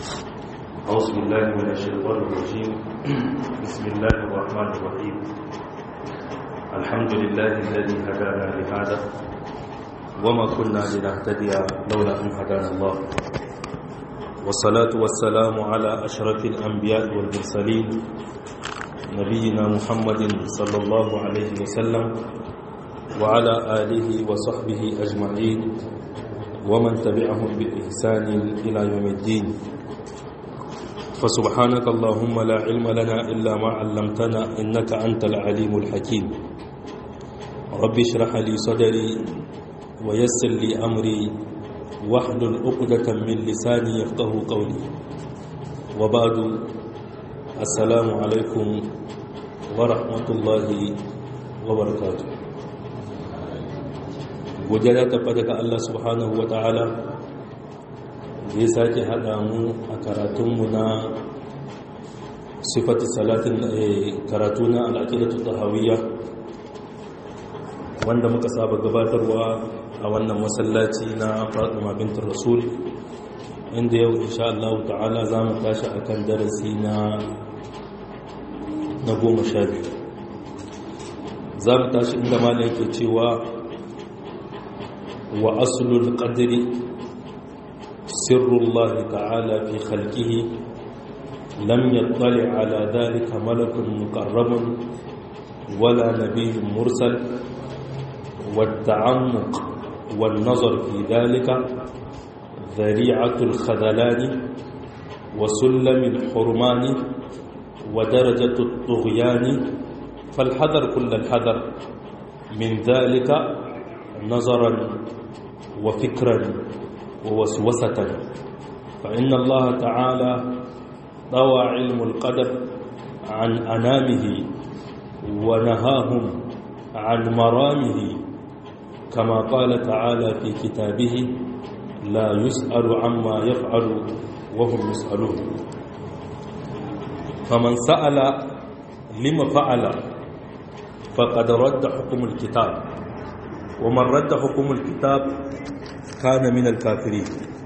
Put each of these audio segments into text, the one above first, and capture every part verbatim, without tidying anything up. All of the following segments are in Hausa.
أعوذ بالله من الشيطان الرجيم بسم الله الرحمن الرحيم الحمد لله الذي هدانا لهذا وما كنا لنهتدي لولا أن هدانا الله والصلاة والسلام على أشرف الأنبياء والمرسلين نبينا محمد صلى الله عليه وسلم وعلى آله وصحبه أجمعين ومن تبعهم بإحسان إلى يوم الدين فسبحانك اللهم لا علم لنا إلا ما علمتنا إنك أنت العليم الحكيم رب اشرح لي صدري ويسر لي أمري واحلل عقدة من لساني يفقه قولي وبعد السلام عليكم ورحمة الله وبركاته وجدا تبارك الله سبحانه وتعالى ya sake haɗa mu a karatunmu na sifatu salatin karatu na al'aqidatu tahawiyya wanda muka saba gabatarwa a wannan masallaci na Fatima bint Rasul inda yau insha Allah ta'ala zamu tashi akan darasi na na goma sha biyu zamu tashi inda malai yake cewa wa aslul qadri سر الله تعالى في خلقه لم يطلع على ذلك ملك مقرب ولا نبي مرسل والتعمق والنظر في ذلك ذريعة الخذلان وسلم الحرمان ودرجة الطغيان فالحذر كل الحذر من ذلك نظرا وفكرا ووسوسة فإن الله تعالى طوى علم القدر عن أنامه ونهاهم عن مرامه كما قال تعالى في كتابه لا يسأل عما يفعل وهم يسألون فمن سأل لما فعل فقد رد حكم الكتاب ومن رد حكم الكتاب kana min al-kafirin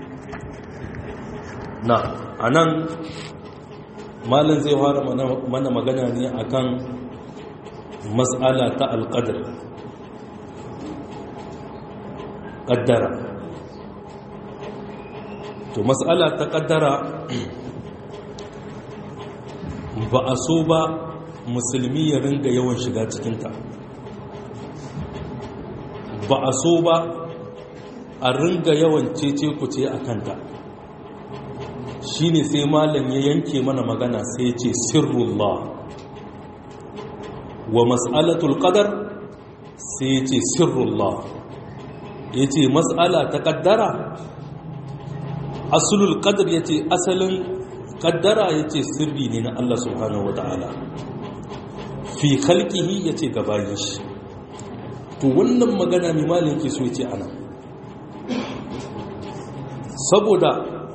na anan malan zai fara mana magana ne akan mas'ala ta al-qadr qaddara to mas'ala ta qaddara ba a so ba musulmi ya ringa yawan shiga cikinta ba a so ba a ringa yawan cece kuce a kanta shine sai malam ya yanke mana magana sai ce sirrullah wa mas'alatul qadar sai ce sirrullah yace mas'ala ta kaddara aslul qadar yace asalin kaddara yace sirri ne na Allah subhanahu wataala fi khalqihi yace gabayin shi to wannan magana mai malam yake so yace ana saboda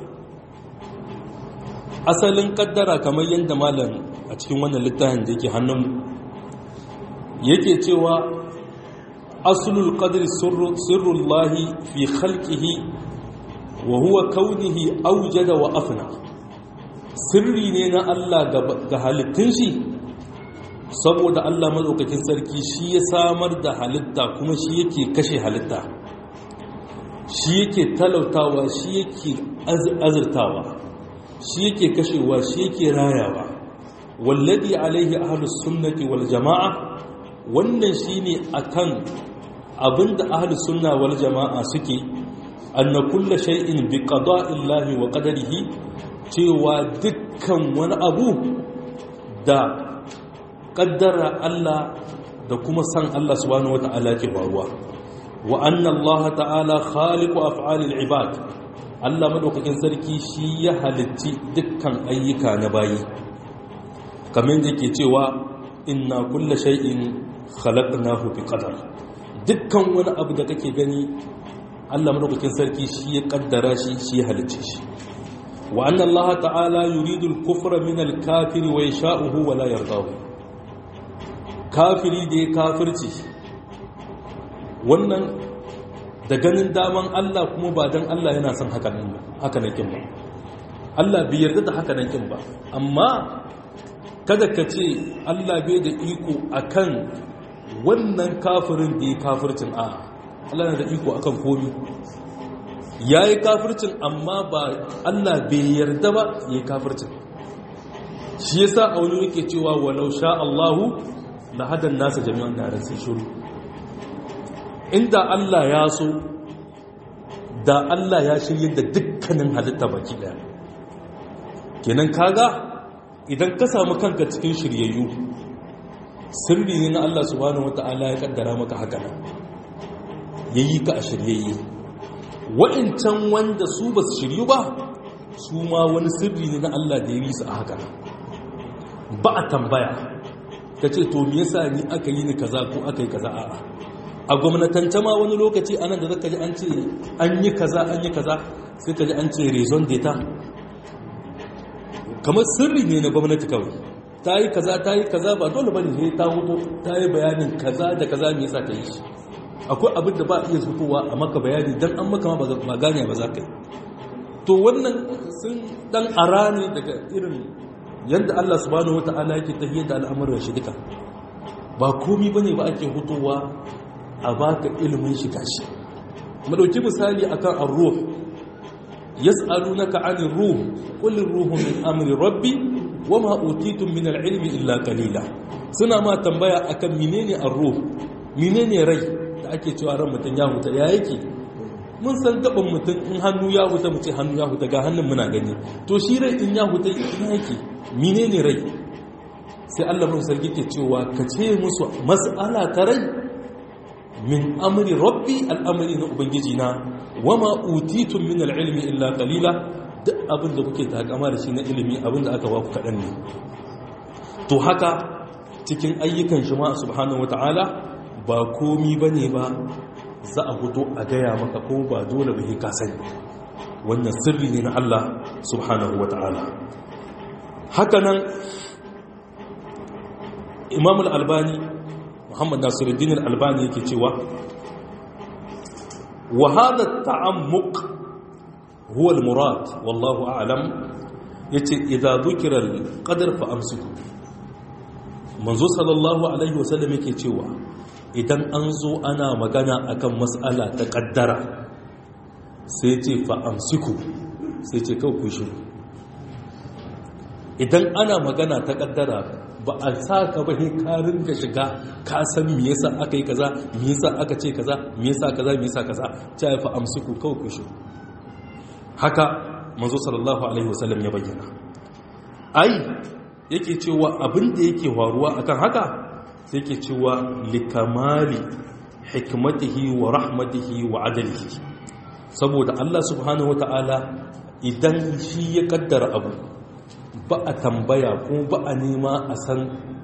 asalin kaddara kamar yadda malam a cikin wannan littafin da yake hannun yake cewa aslul qadri sirrullahi fi khalqihi wa huwa kaunihi awjada wa afna sirri ne na Allah ga halittun shi saboda Allah madaukakin sarki shi ya samar da halitta kuma shi yake kashe halitta shi yake talautawa shi yake azurtawa shi yake kashewa shi yake rayawa wallazi alaihi ahlus sunnati wal jamaa wannan shine akan abinda ahlus sunna wal jamaa suke anna kullu shay'in bi qada'illahi wa qadarihi cewa dukkan wani abu da kaddara Allah da kuma san Allah subhanahu wataala ke faruwa wa anna Allah ta'ala khaliqu af'alil ibad Allah madaukakin sarki shi ya halitti dukkan ayyuka na bayi kamar yake cewa inna kulla shay'in khalaqnahu bi qadar dukkan wani abu da kake gani Allah madaukakin sarki shi ya kaddara shi shi ya halicce shi wa anna Allah ta'ala yuridu al-kufra min al-kafiri wa yasha'uhu wa la yardahu kafiri da ya kafirci wannan da ganin daman Allah kuma ba dan Allah yana son haka nan haka nakin ba Allah bai yarda da haka nan kin ba, amma kada ka ce Allah bai da iko akan wannan kafirin da ya kafircin. a Allah na da iko akan komi. yayi kafircin amma ba Allah bai yarda ba yayi kafircin. shi yasa a wani yake cewa walau sha Allahu la hadan nasa jami'an da sai shiru. inda Allah ya so da Allah ya shirye da dukkanin halitta baki daya. kenan kaga idan ka samu kanka cikin shiryayyu, sirri ne na Allah subhanahu wata'ala ya kaddara maka haka nan, yayi ka a shiryayye. wa'incan wanda su ba su shiryu ba, su ma wani sirri ne na Allah da ya yi su a haka nan. ba a tambaya ka ce to me yasa ni aka yi ni kaza ko aka yi kaza. a'a a gwamnatance ma wani lokaci anan da zaka ji an ce an yi kaza an yi kaza, sai ka ji an ce raison d'etat, kamar sirri ne na gwamnati kawai. ta yi kaza ta yi kaza ba dole bane ne ta huto ta yi bayanin kaza da kaza me yasa ta yi shi. akwai abin da ba iya fitowa a maka bayani dan an maka ma ba gane ba za ka yi. to wannan sun dan ara ne daga irin yadda Allah subhanahu wata'ala yake tafiyar da al'amuran shi duka. ba komi bane ba ake hutowa a baka ilimin shi gashi. mu dauki misali akan ar-ruh. yas'alunaka 'anir ruh qul ar-ruhu min amri rabbi wama utitum min al-'ilmi illa qalila. suna ma tambaya akan menene ar-ruh, menene rai da ake cewa ran mutun ya huta ya yake. mun san gaban mutun in hannu ya huta mu ce hannu ya huta ga hannun muna gani, to shi rai in ya huta ina yake, menene rai? sai Allah mun sarki ke cewa ka ce musu mas'ala ta rai min amri rabbi, al'amri na ubangiji na, wama utitum min al-ilmi illa qalila. duk abin da kuke takama da shi na ilimi, abin da aka ba ku kadan ne. to haka cikin ayyukan shi ma subhanahu wata'ala ba komi bane ba za a fito a gaya maka, ko ba dole ba ka sani. wannan sirri ne na Allah subhanahu wata'ala. haka nan Imam al-Albani, Muhammad Nasiruddin al-Albani yake cewa wa hadha at-ta'ammuq huwa al-murad wallahu a'lam. yace idza dhukira al-qadar fa amsiku. manzo sallallahu alaihi wasallam yake cewa idan an zo ana magana akan mas'ala ta kaddara, sai ce fa amsiku, sai ce kawai ku shiru. idan ana magana ta kaddara ba a sa ka ba he ka ringa shiga ka san me yasa aka yi kaza, me yasa aka ce kaza, me yasa kaza, me yasa kaza, ta fa amsiku kawai ku shiru. haka manzo sallallahu alaihi wasallam ya bayyana. ai yake cewa abin da yake faruwa akan haka, sai yake cewa likamali hikmatihi wa rahmatihi wa adalihi. saboda Allah subhanahu wataala idan shi ya kaddara abu, ba a tambaya ko ba a nema a san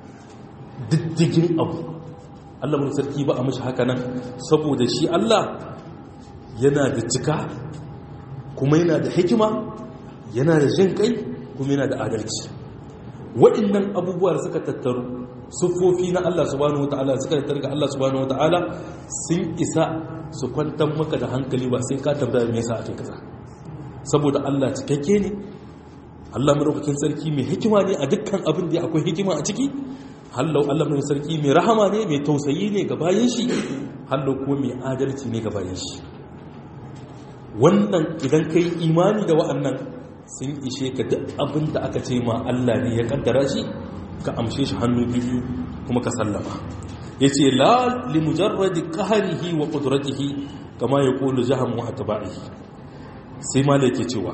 diddigin abu. Allah mun sarki ba a mishi haka nan, saboda shi Allah yana da cika, kuma yana da hikima, yana da jin kai, kuma yana da adalci. waɗannan abubuwa da suka tattaru, siffofi na Allah subhanahu wataala suka tattaru ga Allah subhanahu wataala, sun isa su kwantar maka da hankali, ba sai ka tambaya me yasa ake kaza. saboda Allah cikakke ne, Allah madaukakin sarki mai hikima ne a dukkan abin da akwai hikima a ciki. hallau Allah mai sarki mai rahama ne, mai tausayi ne ga bayin shi, hallau ko mai adalci ne ga bayin shi. wannan idan kai imani da wa'annan sun ishe ka duk abin da aka ce ma Allah ne ya kaddara shi, ka amshe shi hannu biyu kuma ka sallama. yace la li mujarradi qahrihi wa qudratihi kama yaqulu jaham wa atba'ihi. sai ma yake cewa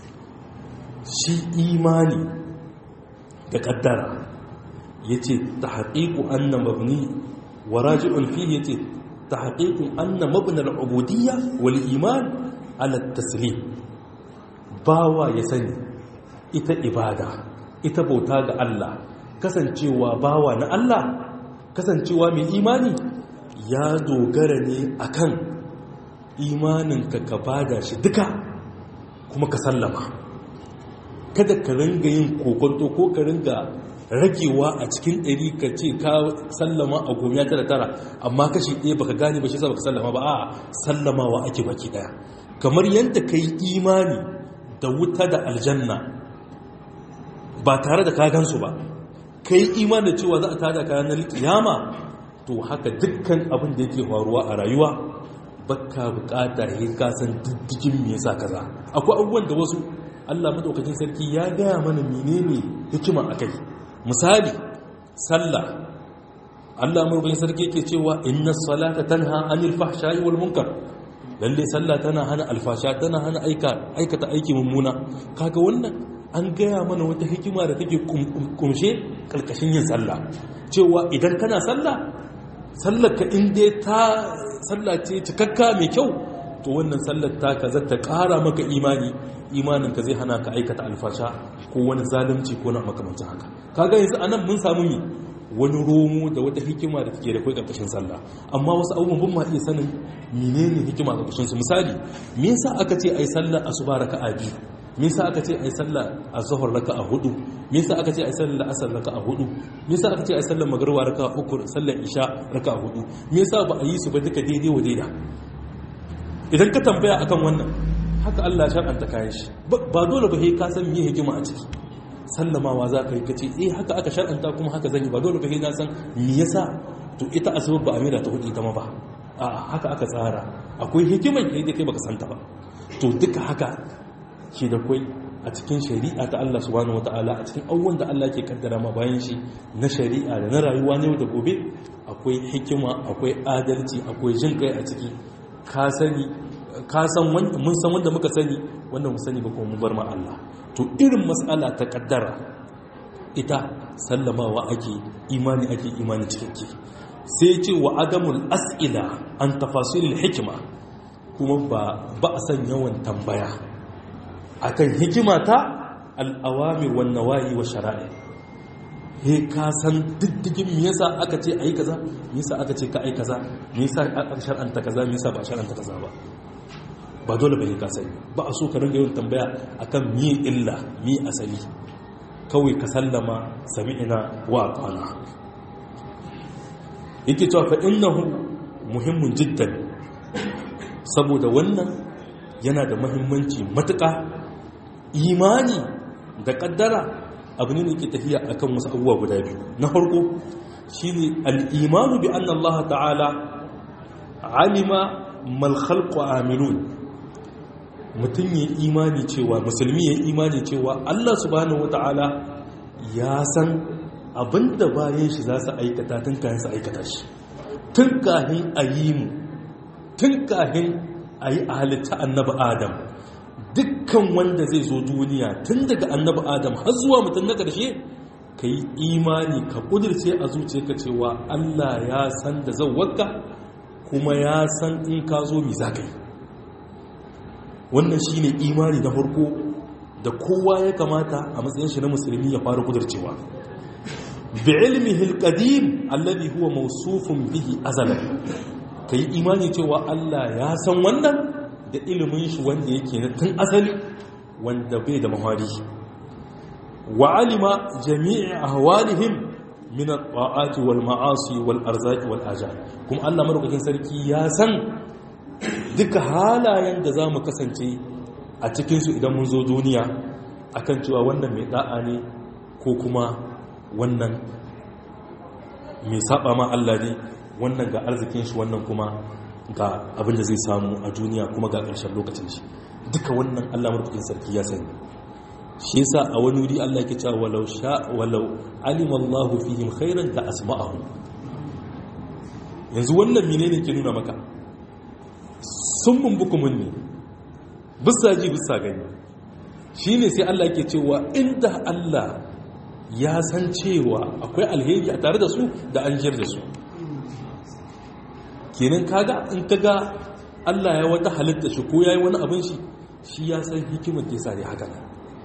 shi imani da kaddara yace tahqiqu anna mabni wa raji'un fihi, yace tahqiqu anna mabna al-ubudiyya wal iman ala at-taslim. bawa ya sani ita ibada, ita bauta ga Allah, kasancewa bawa na Allah, kasancewa mai imani, ya dogara ne akan imaninka ka bada shi duka kuma ka sallama. kada ka ringa yin kokonto ko ka ringa ragewa a cikin ɗari ka ce ka sallama a gomiya tara tara amma kashi ɗaya baka gane ba shi sa baka sallama ba. a sallamawa ake baki ɗaya, kamar yadda ka yi imani da wuta da aljanna ba tare da kagansu ba, kai imani da cewa za a tada ka ranar kiyama, to haka dukkan abin da yake faruwa a rayuwa baka bukata ya kasan diddigin me yasa kaza. Akwai abubuwan da wasu Allah madaukakin sarki ya gaya mana menene hikima akai. Misali sallah, Allah madaukakin sarki yake cewa inna salata tanha anil fahsha'i wal munkar, lalle sallah tana hana alfasha, tana hana aika aikata aiki mummuna. Kaga wannan an gaya mana wata hikima da take kumshe kalkashin yin sallah, cewa idan kana sallah, sallar ka inda ta sallah ce cikakka mai kyau, to wannan sallar ta ka zata ƙara maka imani, imanin ka zai hana ka aikata alfasha ko wani zalunci ko na makamancin haka. Kaga yanzu anan mun samu mi wani romo da wata hikima da take da kai karkashin sallah, amma wasu abubuwan ban ma iya sanin menene hikima karkashin su. Misali, me yasa aka ce ai sallar asuba raka'a biyu, me yasa aka ce ai sallar azhar raka'a hudu, me yasa aka ce ai sallar asar raka'a hudu, me yasa aka ce ai sallar magriba raka'a uku, sallar isha raka'a hudu, me yasa ba a yi su ba duka daidai wa daida? Idan ka tambaya akan wannan, haka Allah ya shar'anta kayan shi, ba dole ba sai ka san me hikima a ciki. Sallamawa za ka yi kace eh haka aka shar'anta kuma haka zan yi, ba dole ba sai na san me yasa. To ita asbab ba amira ta hudu ita ma ba, a haka aka tsara, akwai hikimar kai da kai baka santa ba. To duka haka ke da kwai a cikin shari'a ta Allah subhanahu wata'ala, a cikin abubuwan da Allah ke kaddara ma bayan shi na shari'a da na rayuwa ne da gobe, akwai hikima, akwai adalci, akwai jin kai a ciki. Ka sani, ka san wanda mun san wanda muka sani, wanda mu sani ba kuma mu bar ma Allah. To irin mas'ala ta kaddara ita sallamawa ake, imani ake, imani cikakke. Sai ce wa adamul as'ila an tafasilil hikima, kuma ba ba a san yawan tambaya akan hikima ta al'awamir wan nawahi wa shara'i. He ka san diddigin me yasa aka ce ayi kaza, me yasa aka ce ka ayi kaza, me yasa aka shar'anta kaza, me yasa ba shar'anta kaza ba. Ba dole bane ka sani, ba a so ka ringa yawan tambaya akan me illa, me asali. Kawai ka sallama sami'ina wa ata'na. Yake cewa fa innahu muhimmun jiddan, saboda wannan yana da muhimmanci matuƙa. Imani da kaddara abu ne ke tafiya akan wasu abubuwa guda biyu. Na farko shine al-imanu bi anna Allah ta'ala alima mal khalqu amilun. Mutum ya imani cewa, musulmi ya imani cewa Allah subhanahu wata'ala ya san abinda bayan shi za su aikata tun kayan su aikata shi, tun kahin a yi mu, tun kahin a yi a halitta annabi Adam. Dukkan wanda zai zo duniya tun daga annabi Adam har zuwa mutum na ƙarshe, ka yi imani ka ƙudurce a zuciyarka cewa Allah ya san da zawwarka, kuma ya san in ka zo mi za ka yi. Wannan shi ne imani na farko da kowa ya kamata a matsayin shi na musulmi ya fara ƙudurcewa. bi ilmihi al-qadim alladhi huwa mawsufun bihi azalan, ka yi imani cewa Allah ya san wannan da ilimin shi wanda yake na tun asali, wanda bai da mahari. Wa alima jami'i ahwalihim min at-ta'ati wal ma'asi wal arzaqi wal ajal, kuma Allah madaukakin sarki ya san duka halayen da zamu kasance a cikin su idan mun zo duniya, akan cewa wannan mai da'a ne ko kuma wannan mai saba ma Allah ne, wannan ga arzikin shi, wannan kuma ga abin da zai samu a duniya, kuma ga ƙarshen lokacin shi. Duka wannan Allah madaukakin sarki ya sani. Shi yasa a wani wuri Allah yake cewa walau sha walau alima Allahu fihim khairan la asma'ahum. Yanzu wannan menene ke nuna maka? Sun bumbukumun ne, bisa ji bisa gani. Shine sai Allah yake cewa inda Allah ya san cewa akwai alheri a tare da su da an jir da su. Kenan kaga in kaga Allah ya wata halitta shi ko yayi wani abin shi, shi ya san hikimar da yasa ne haka nan.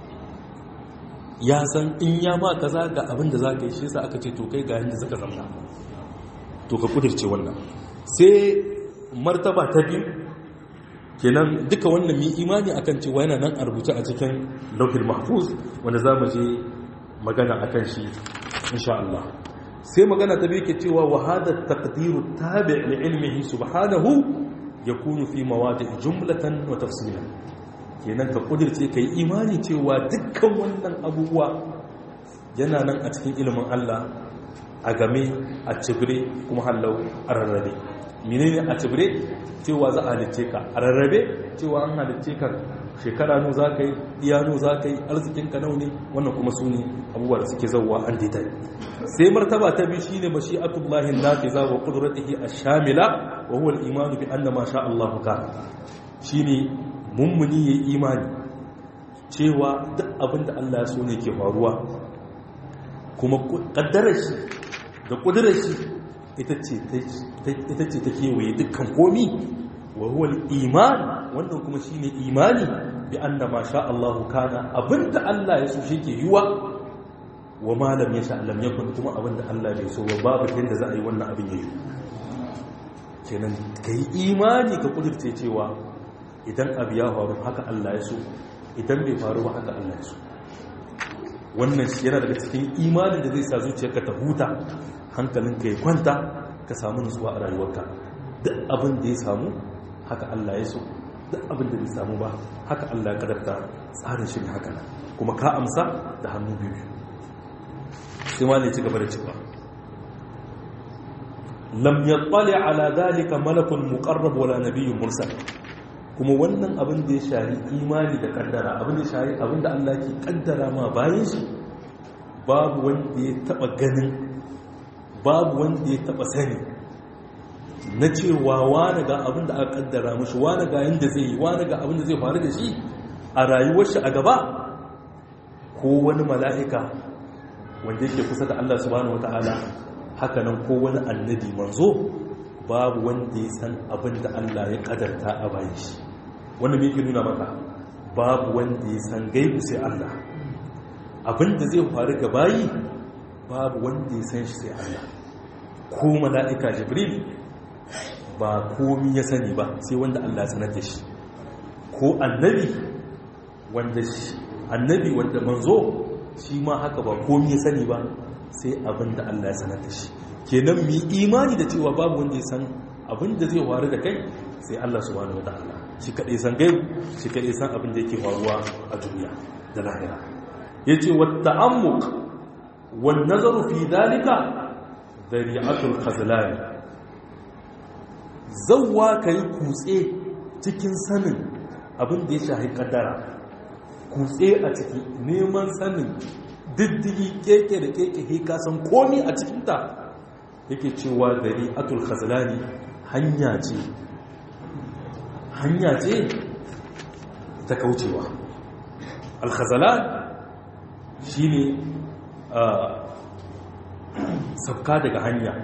Ya san in ya ma kaza ga abin da zaka yi, shi yasa aka ce to kai ga yanda zaka zamna. To ka kudirce wannan. Sai martaba ta biyu, kenan duka wannan mi imani akan cewa yana nan a rubuce a cikin lauhul mahfuz, wanda zamu je magana akan shi insha Allah. Sai magana ta biyu ke cewa wa hada taqdiru tabi' li ilmihi subhanahu yakunu fi mawadi' jumlatan wa tafsilan. kenan ka kudirce ka yi imani cewa dukkan wannan abubuwa yana nan a cikin ilimin Allah a game a cibire kuma hallau a rarrabe. menene a cibire? cewa za a halicce ka a rarrabe, cewa an halicce ka shekara nu za ka yi, iyanu za ka yi, arzikinka nau ne, wannan kuma su ne abubuwa da suke zauwa an detail. sai martaba ta biyu shine mashi'atullahi nafiza wa qudratihi ash-shamila wa huwa al-iman bi anna ma sha Allahu kana. shine mummuni yayi imani cewa duk abinda Allah ya so ne ke faruwa, kuma kaddarar shi da kudurar shi ita ce ita ce take waye dukkan komi. wa huwa al-iman, wannan kuma shine imani bi anna ma sha Allahu kana, abinda Allah ya so shi ke yiwa, wa ma lam yasha lam yakun, kuma abinda Allah bai so ba babu yanda za a yi wannan abin yayi. kenan kai imani ka kudurce cewa idan abu ya faru haka Allah ya so, idan bai faru ba haka Allah ya so. wannan shi yana daga cikin imanin da zai sa zuciyarka ta huta, hankalinka ya kwanta, ka samu nutsuwa a rayuwarka. duk abin da ya samu haka Allah ya so, duk abin da bai samu ba haka Allah ya kadarta, tsarin shi ne haka, kuma ka amsa da hannu biyu. sai ma ne ci gaba da cewa lam yattali ala dalika malakun muqarrab wala nabiyyun mursal, kuma wannan abin da ya shari imani da kaddara, abin da ya shari abin da Allah ke kaddara ma bayan shi, babu wanda ya taba ganin, babu wanda ya taba sani na cewa wani ga abin da aka kaddara mashi, wani ga yanda zai yi, wani ga abin da zai faru da shi a rayuwar shi a gaba, ko wani mala'ika wanda yake kusa da Allah subhanahu wata'ala, haka nan ko wani annabi manzo, babu wanda ya san abin da Allah ya kadarta a bayan shi. wannan me yake nuna maka? babu wanda ya san gaibu sai Allah. abin da zai faru ga bayi babu wanda ya san shi sai Allah. ko mala'ika Jibril ba komi ya sani ba sai wanda Allah ya sanar da shi, ko annabi wanda shi annabi wanda manzo shi ma haka ba komi ya sani ba sai abin da Allah ya sanar da shi. kenan mu imani da cewa babu wanda ya san abin da zai faru da kai sai Allah subhanahu wataala, shi kadai san gaibu, shi kadai san abin da yake faruwa a duniya da lahira. yace wa ta'ammuq wan nazaru fi dalika dari'atul khazlan, zawwa kai kutse cikin sanin abin da ya shahi kaddara, kutse a ciki neman sanin diddigi keke da keke he ka san komi a cikin ta, yake cewa dari'atul khazlani hanya ce hanya ce ta kaucewa. al-khazlan shine sabka daga hanya,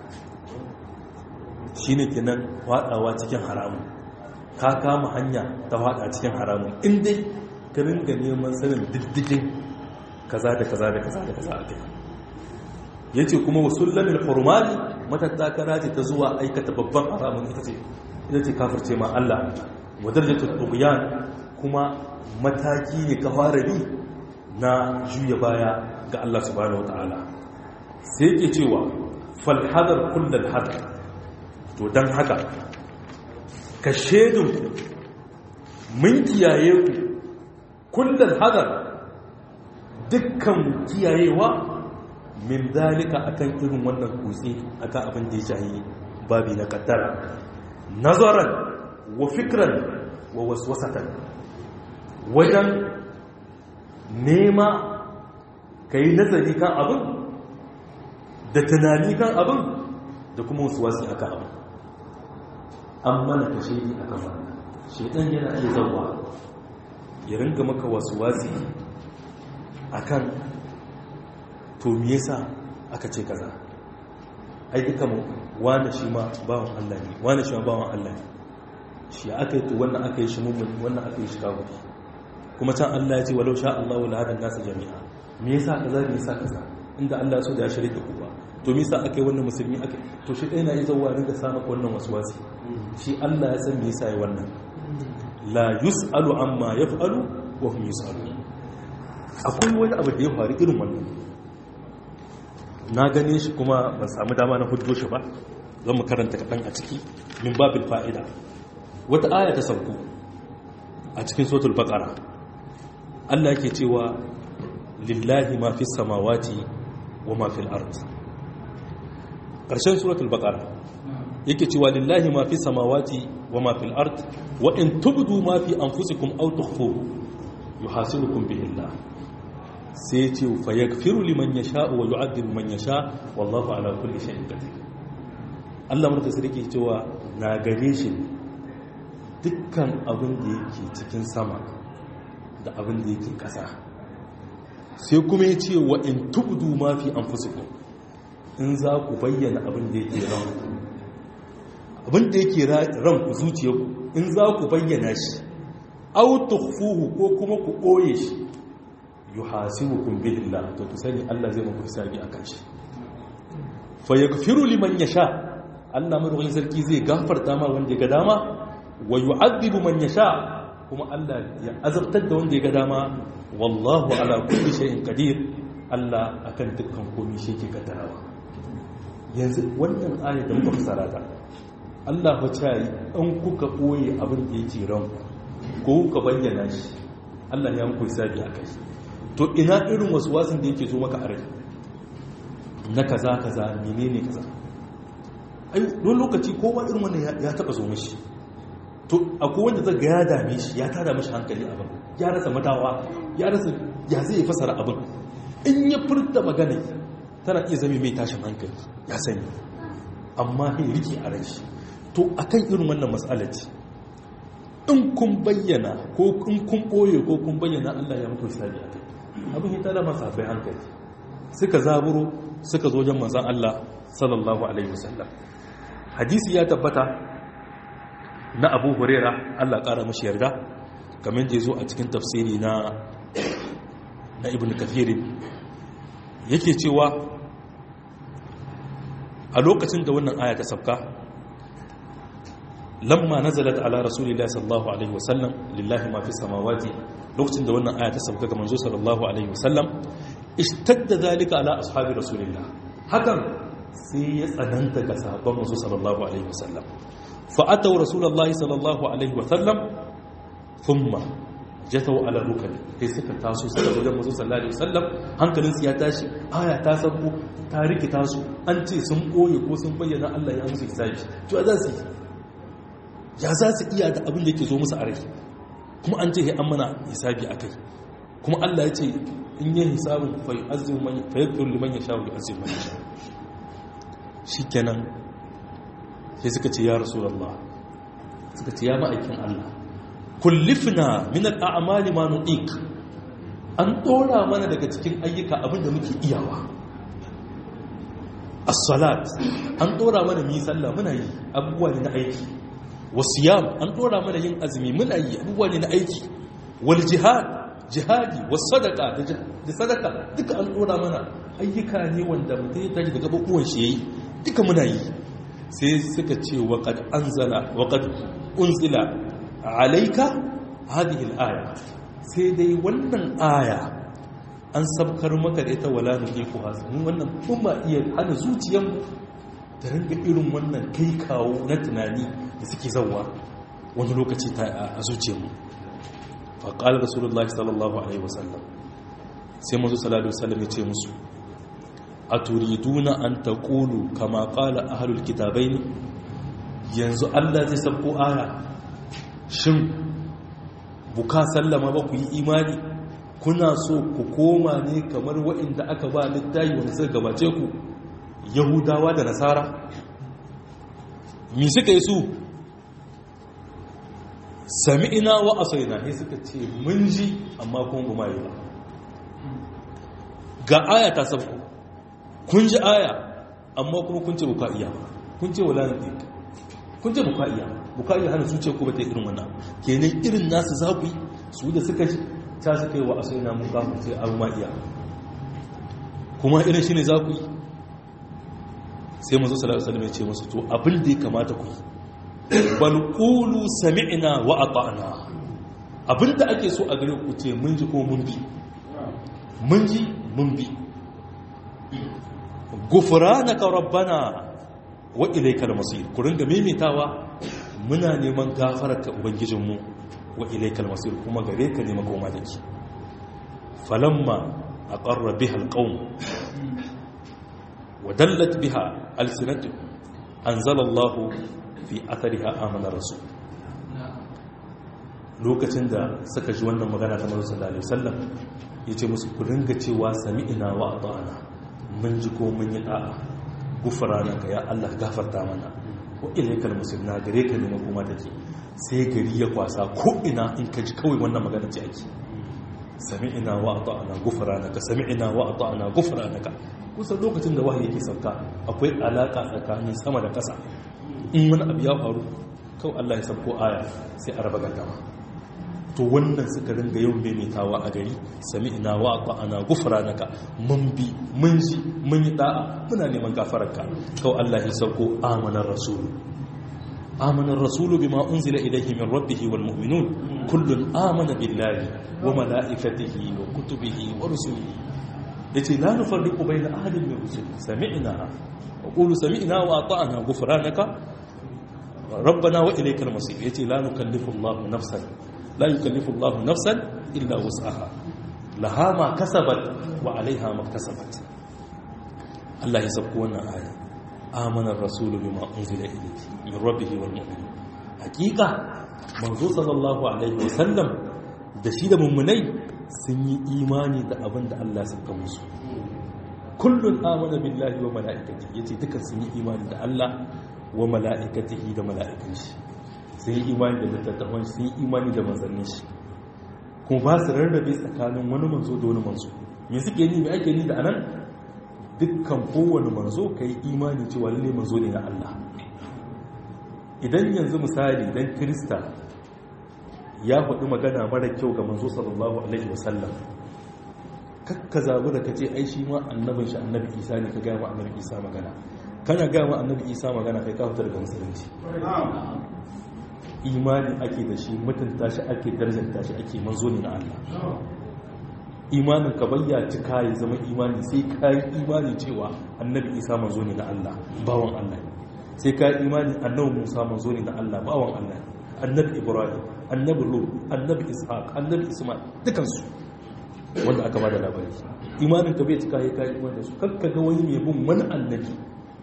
shine kenan fadawa cikin haramun, ka kama hanya ta fada cikin haramun, indai ka ringa neman sanin diddigin kaza da kaza da kaza da kaza akai. yace kuma wasullal hurmani matattakara ce ta zuwa aikata babban haramun, ita ce ita ce kafirce ma Allah. wa darajatul tughyan, kuma mataki ne ka fara bi na juya baya ga Allah subhanahu wataala. sai yake cewa fal hadar kullal hadar, to dan haka ka shedun mun kiyaye ku kullal hadar, dukkan kiyayewa min dalika akan irin wannan kutse, akan abin da ya shahi babi na kaddara, nazaran wa fikran wa waswasatan, wajen nema kai nazari kan abin da tunani kan abin da kuma waswasi akan abin. an mana ka shaidi akan wannan, shedan yana iya zawa ya ringa maka waswasi akan to me yasa aka ce kaza, ai duka mu wani shi ma bawan Allah ne, wani shi ma bawan Allah ne, shi aka yi to wannan aka yi shi mummuni, wannan aka yi shi kafiri, kuma can Allah ya ce walau sha Allah wala hadan nasu jami'a. me yasa kaza me yasa kaza, inda Allah ya so da ya shirye da ku ba, to me yasa aka yi wannan musulmi aka, to shi ɗaya na yi zawa ringa sa maka wannan waswasi. shi Allah ya san me yasa yi wannan, la yus'alu amma yaf'alu wa hum yus'alun. akwai wani abu da ya faru irin wannan, na gane shi kuma ban samu dama na hujjo shi ba, zan mu karanta kaɗan a ciki min babin fa'ida. wata aya ta sauko a cikin suratul baqara Allah yake cewa lillahi ma fi samawati wa ma fil ard ƙarshen suratul baqara yake cewa lillahi ma fi samawati wa ma fil ard wa in tubdu ma fi anfusikum aw tukhfuhu yuhasibukum bihi Allah sai ce fa yaghfiru liman yasha wa yu'adhibu man yasha wallahu ala kulli shay'in qadir Allah murta sai yake cewa na gare shi dukkan abin da yake cikin sama da abin da yake ƙasa sai kuma ya ce wa in tubdu ma fi anfusikum in za ku bayyana abin da yake ranku abin da yake ranku zuciyarku in za ku bayyana shi aw tukhfuhu ko kuma ku ɓoye shi yuhasibukum billah to ku sani Allah zai muku hisabi akan shi fa yaghfiru liman yasha Allah madaukakin sarki zai gafarta ma wanda ya ga dama wa yu'adhibu man yasha kuma Allah ya azabtar da wanda ya ga dama wallahu ala kulli shay'in qadir Allah akan dukkan komai shi ke kaddarawa yanzu wannan ayat da muka fasara ta Allah fa ce an kuka boye abin da yake ranku ko kuka bayyana shi Allah ya muku hisabi akai to ina irin waswasin da yake zo maka a rai na kaza kaza menene kaza ai don lokaci kowa irin wannan ya taba zo mishi to akwai wanda zai ga ya dame shi ya tada mishi hankali abin ya rasa matawa ya rasa ya zai fasara abin in ya furta magana tana iya zame mai tashin hankali ya sani amma sai riki a rai shi to akan irin wannan mas'alar ce in kun bayyana ko in kun boye ko kun bayyana Allah ya mutu hisabi a kai abin ya tada masa bai hankali suka zaburo suka zo wajen manzon Allah sallallahu alaihi wasallam hadisi ya tabbata na Abu Huraira Allah ƙara mashi yarda kamar da ya zo a cikin tafsiri na na Ibn Kathir yake cewa a lokacin da wannan aya ta sabka lamma nazalat ala rasulillahi sallallahu alaihi wasallam lillahi ma fi samawati lokacin da wannan aya ta sabka ga manzo sallallahu alaihi wasallam ishtadda zalika ala ashabi rasulillah hakan sai ya tsananta ga sahabban manzo sallallahu alaihi wasallam fa ataw rasulullahi sallallahu alaihi wasallam thumma jataw ala rukab kai suka taso suka zo da manzo sallallahu alaihi wasallam hankalin su ya tashi aya ta sabo ta rikita su an ce sun koye ko sun bayyana Allah ya musu hisabi to za su ya za su iya da abin da yake zo musu a rai kuma an ce he an mana hisabi akai kuma Allah ya ce in yi hisabin fa yu'azzimu man fa yaghfiru liman yasha wa yu'azzimu man yasha shikenan sai suka ce ya rasulullah suka ce ya ma'aikin Allah kullifna min al'amali ma nuqiq an dora mana daga cikin ayyuka abinda muke iyawa as-salat an dora mana mi sallah muna yi abubuwa ne na aiki wasiyam an dora mana yin azumi muna yi abubuwa ne na aiki wal jihad jihadi was sadaqa da sadaka duka an dora mana ayyuka ne wanda mutum ya tashi daga gabubuwan shi yayi duka muna yi sai suka ce waqad anzala waqad unzila alayka hadhihi al-aya sai dai wannan aya an sabkar maka da ita wala nuqiqu hasan wannan kuma iya hana zuciyar ta ringa irin wannan kai kawo na tunani da suke zawa wani lokaci ta a zuciyarmu fa qala rasulullahi sallallahu alaihi wasallam sai manzo sallallahu alaihi wasallam ya ce musu aturiduna an taqulu kama qala ahlul kitabaini yanzu Allah zai sabko aya shin buka sallama ba ku yi imani kuna so ku koma ne kamar waɗanda aka ba littafi wanda suka gabace ku yahudawa da nasara mi suka yi su sami'ina wa asaina ne suka ce mun ji amma kuma ba mai ba ga aya ta sabko kun ji aya amma kuma kun ce buka iya kun ce wala ne kun ce buka iya buka iya hana zuciya ko ba ta irin wannan kenan irin nasu za ku yi su da suka ji ta suka yi wa asaina mun kafin sai an ma iya kuma irin shi ne za ku yi sai manzo sallallahu alaihi wasallam ya ce musu to abin da ya kamata ku yi bal qulu sami'na wa ata'na abin da ake so a gare ku ce mun ji ko mun bi mun ji mun bi gufranaka rabbana wa ilaykal masir ku ringa maimaitawa muna neman gafararka ubangijinmu wa ilaikal masir kuma gare ka ne makoma take falamma aqarra biha alqawm wa dallat biha alsinatuhum anzala Allah fi athariha amana rasul lokacin da suka ji wannan magana ta manzo sallallahu alaihi wasallam yace musu ku ringa cewa sami'na wa ata'na mun ji ko mun yi da'a gufranaka ya Allah gafarta mana wa ilaikal masir na gare ka ne makoma take sai gari ya kwasa ko ina in ka ji kawai wannan magana ce ake sami'na wa ata'na gufranaka sami'na wa ata'na gufranaka kusan lokacin da wahayi yake sauka akwai alaka tsakanin sama da ƙasa in wani abu ya faru kawai Allah ya sauko aya sai a raba gardama to wannan suka ringa yau maimaitawa a gari sami'na wa ata'na gufranaka mun bi mun ji mun yi da'a muna neman gafararka kawai Allah ya sauko amanar rasulu آمن الرسول بما أنزل إليه من ربه والمؤمنون كل آمن بالله وملائكته وكتبه ورسله التي لا نفرق بين أحد من رسله سمعنا وقولوا سمعنا وأطعنا غفرانك ربنا وإليك المصير التي لا نكلف الله نفسا لا يكلف الله نفسا إلا وسعها لها ما كسبت وعليها ما اكتسبت الله يسبقنا آية آمن الرسول بما أنزل إليه من ربه والمؤمنين حقيقة منذ صلى الله عليه وسلم da shi da mummunai sun yi imani da abin da Allah saka musu kullun amana billahi wa mala'ikatihi yace dukan sun yi imani da Allah wa mala'ikatihi da mala'ikan shi sun yi imani da littattafan sun yi imani da manzannin shi kuma ba su rarrabe tsakanin wani manzo da wani manzo me suke ni me ake ni da anan dukkan kowane manzo ka yi imani cewa lalle manzo ne na Allah idan yanzu misali dan Kirista ya faɗi magana mara kyau ga manzo sallallahu alaihi wasallam kakka zabu da kace ai shi ma annabin shi annabi Isa ne ka ga ma annabi Isa magana kana ga ma annabi Isa magana kai ka fita daga musulunci imani ake da shi mutunta shi ake darajanta shi ake manzo ne na Allah imanin ka bayya cika ya zama imani sai ka yi imani cewa annabi Isa manzo ne na Allah bawan Allah sai ka yi imani annabi Musa manzo ne na Allah bawan Allah annabi Ibrahim annabi Lut annabi Ishaq annabi Isma'il dukan su wanda aka bada labari imanin ka bai cika ya ka yi imani da su kakka ga wani mai bin wani annabi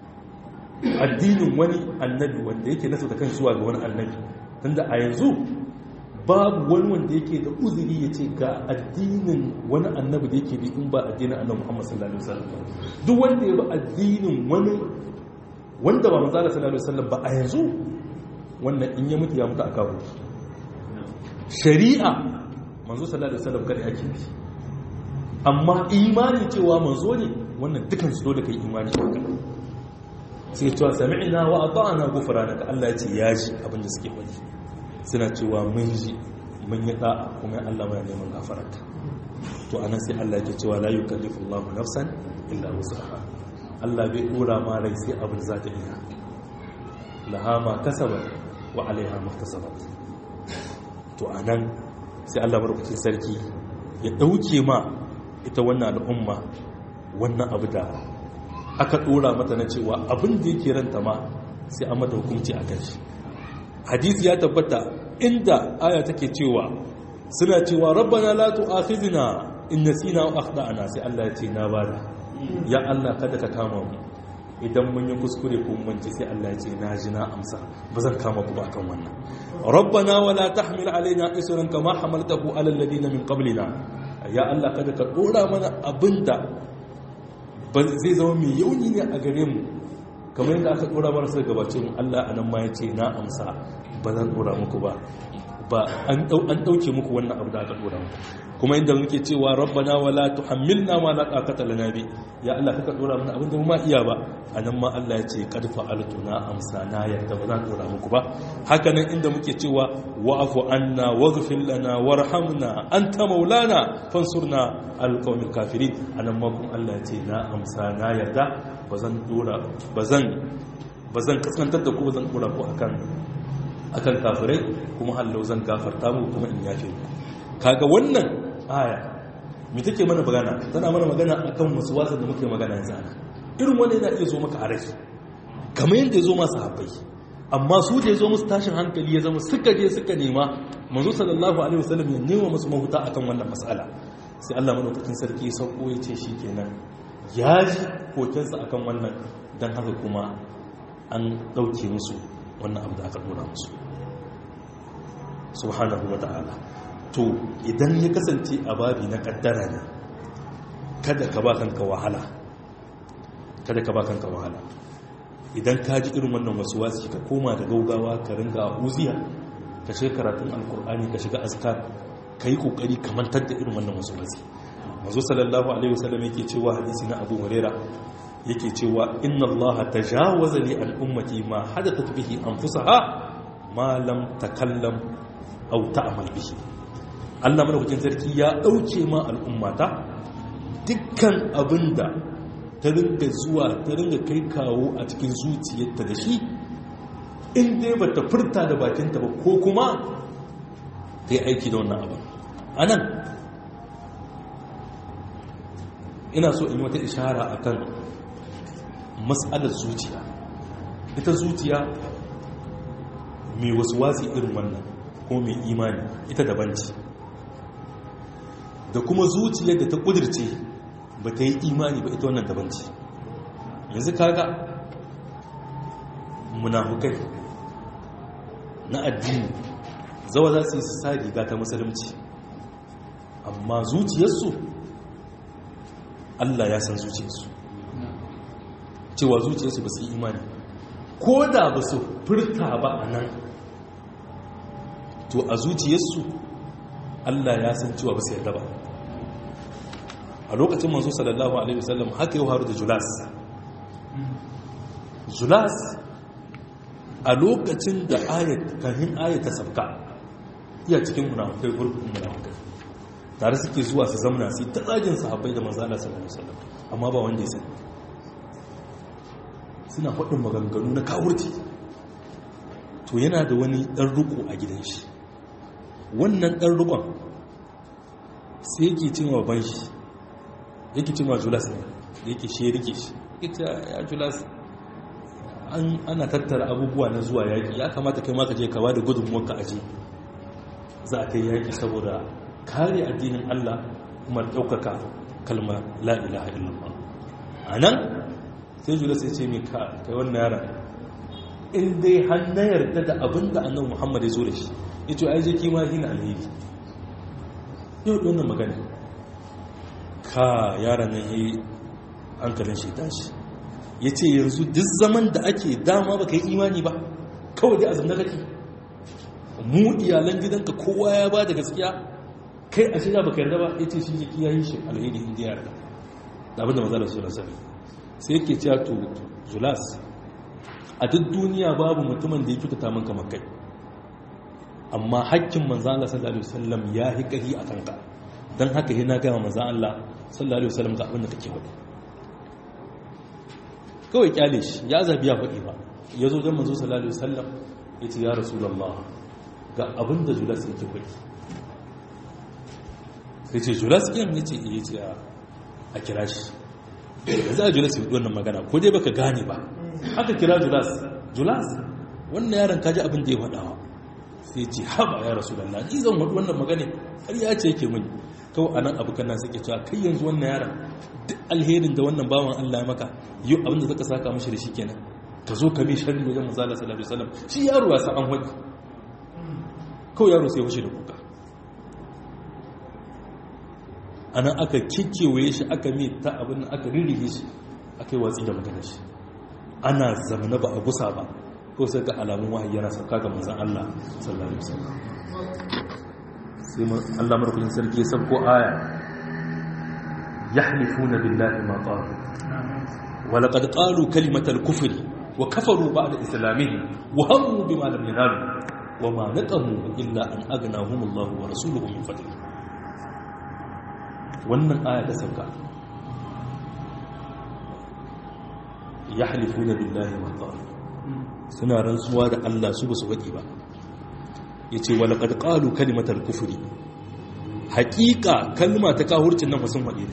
addinin wani annabi wanda yake nasa da kan zuwa ga wani annabi tunda a yanzu babu wani wanda yake da uzuri ya ce ga addinin wani annabi da yake bi in ba addinin annabi Muhammad sallallahu alaihi wasallam duk wanda ya bi addinin wani wanda ba manzo sallallahu alaihi wasallam ba a yanzu wannan in ya mutu ya mutu a kawo shari'a manzo sallallahu alaihi wasallam kada yake bi amma imani cewa manzo ne wannan dukan su dole kai imani da haka sai cewa sami'na wa ata'na ghufranaka Allah ya ce ya ji abin da suke faɗi suna cewa mun ji mun yi da'a kuma Allah mai neman gafararka to anan sai Allah yake cewa la yukallifu Allahu nafsan illa wus'aha Allah bai dora ma rai sai abin za ta iya laha ma kasabat wa alaiha muktasabat to anan sai Allah barkace sarki ya dauke ma ita wannan al'umma wannan abu da aka dora mata na cewa abin da yake ranta ma sai an mata hukunci a kai hadisi ya tabbata inda aya take cewa suna cewa rabbana la tu'akhidna in nasina aw akhtana sai Allah ya ce na bada ya Allah kada ka kama mu idan mun yi kuskure ko mun ci sai Allah ya ce na ji na amsa bazan kama ku ba kan wannan rabbana wala tahmil alaina isran kama hamaltahu ala alladhina min qablina ya Allah kada ka dora mana abinda zai zama mai yauni ne a gare mu kamar yadda aka dora mana sai gabacin Allah anan ma ya ce na amsa ba zan dora muku ba ba an dauke muku wannan abu da aka dora muku kuma inda muke cewa rabbana wala tuhammilna ma la taqata lana bi ya Allah kaka dora mana abin da mu ma iya ba anan ma Allah ya ce qad fa'altu na amsa na yadda ba zan dora muku ba haka nan inda muke cewa wa'fu anna waghfir lana warhamna anta maulana fansurna alqawmil kafirin anan ma kuma Allah ya ce na amsa na yarda bazan dora bazan bazan kaskantar da ku bazan dora ku akan akan kafirai kuma hallau zan gafarta mu kuma in yafe ku kaga wannan aya me take mana magana tana mana magana akan musuwasa da muke magana yanzu ana irin wanda yana iya zo maka a rai kamar yadda ya zo masu haɓai amma su da ya zo musu tashin hankali ya zama suka je suka nema manzo sallallahu alaihi wasallam ya nema musu mahuta akan wannan mas'ala sai Allah madaukakin sarki ya sauko ya ce shikenan ya ji kokensa akan wannan dan haka kuma an dauke musu wannan abu da aka dora musu subhanahu wata'ala. To idan ya kasance a babi na kaddara ne kada ka ba kanka wahala kada ka ba kanka wahala idan ka ji irin wannan wasu wasu ka koma da gaugawa ka ringa uziya ka shiga karatun alkur'ani ka shiga azkar ka yi kokari ka mantar da irin wannan wasu wasu. manzo sallallahu alaihi wasallam yake cewa hadisi na Abu Huraira yake cewa inna allaha tajawaza li al ummati ma hadathat bihi anfusaha ma lam takallam aw ta'mal bihi. Allah madaukakin sarki ya dauke ma al'ummata dukkan abinda ta ringa zuwa ta ringa kai kawo a cikin zuciyarta da shi in dai bata furta da bakinta ba ko kuma ta yi aiki da wannan abin. anan ina so in yi wata ishara akan mas'alar zuciya. ita zuciya mai wasu wasi irin wannan ko mai imani ita daban ce da kuma zuciyar da ta kudirce ba ta yi imani ba ita wannan daban ce. yanzu kaga munafukai na addini zawa za su yi su sa riga ta musulunci amma zuciyarsu Allah ya san zuciyarsu cewa zuciyarsu ba su yi imani ko da ba su furta ba a nan to a zuciyarsu Allah ya san cewa ba su yarda ba. a lokacin manzo sallallahu alaihi wasallam haka yau haru da Julas Julas a lokacin da ayat kahin ayat ta sabka iya cikin munafikai gurbin munafikai tare suke zuwa su zamna su ta tsagin sahabbai da manzo Allah sallallahu alaihi wasallam amma ba wanda ya sani suna faɗin maganganu na kawurci. to yana da wani ɗan riko a gidan shi wannan ɗan rikon sai yake cin wa ban shi yake cin wa Julas ne da yake shi ya rike shi ita ya Julas ana tattara abubuwa na zuwa yaƙi ya kamata kai maka je ka ba da gudunmuwarka aji za a kai yaƙi saboda kare addinin Allah kuma ɗaukaka kalmar la ilaha illallah. a nan sai Julas ya ce mai kai wannan yaran in dai har na yarda da abin da annabi Muhammad ya zo da shi ya ce ai je kima shi na alheri yau wannan magana ka yaran nan yi hankalin shi tashi ya ce yanzu duk zaman da ake dama ba ka yi imani ba kawai dai azumna kake mu iyalan gidanka kowa ya ba da gaskiya kai a shiga ba ka yarda ba ya ce shi jiki ya yi shi alheri inda ya yarda da abinda maza da su da sani sai yake cewa to Julas a duk duniya babu mutumin da ya kyautata min kamar kai amma hakkin manzan Allah sallallahu alaihi wasallam ya hi kahi a kanka don haka yana gama manzan Allah sallallahu alaihi wasallam ga abin da kake faɗi kawai kyale shi ya zabi ya faɗi ba ya zo don manzo sallallahu alaihi wasallam ya ce ya rasulullah ga abin da Julas yake faɗi sai ce Julas kin ya ce ya ce a kira shi yanzu a Julas yi wannan magana ko dai baka gane ba aka kira Julas Julas wannan yaron kaji abin da ya faɗawa sai ce haba ya rasulullah ni zan faɗi wannan magana har ya ce yake mini kawai anan abu kana suke cewa kai yanzu wannan yaron duk alherin da wannan bawan Allah ya maka yi abinda zaka saka mishi da shi kenan ka zo ka mi sharri wajen manzo Allah sallallahu alaihi wasallam shi yaro ya sa an hoki kawai yaro sai wuce da kuka anan aka kikkewaye shi aka mi ta abin aka rirrihe shi aka yi watsi da maganar shi ana zamana ba a gusa ba ko sai ga alamun wahayi yana sauka ga manzon Allah sallallahu alaihi wasallam sai Allah marhumin sarki ya sabko aya yahlifuna billahi ma qalu wa laqad qalu kalimatal kufri wa kafaru ba'da islamihim wa hammu bima lam yanalu wa ma naqamu illa an aghnahum Allah wa rasuluhu min fadlihi. wannan aya da sauka yahlifuna billahi ma qalu suna rantsuwa da Allah su basu faɗi ba yace wa laqad qalu kalimatal kufri haqiqa kalma ta kahurcin nan fa sun faɗi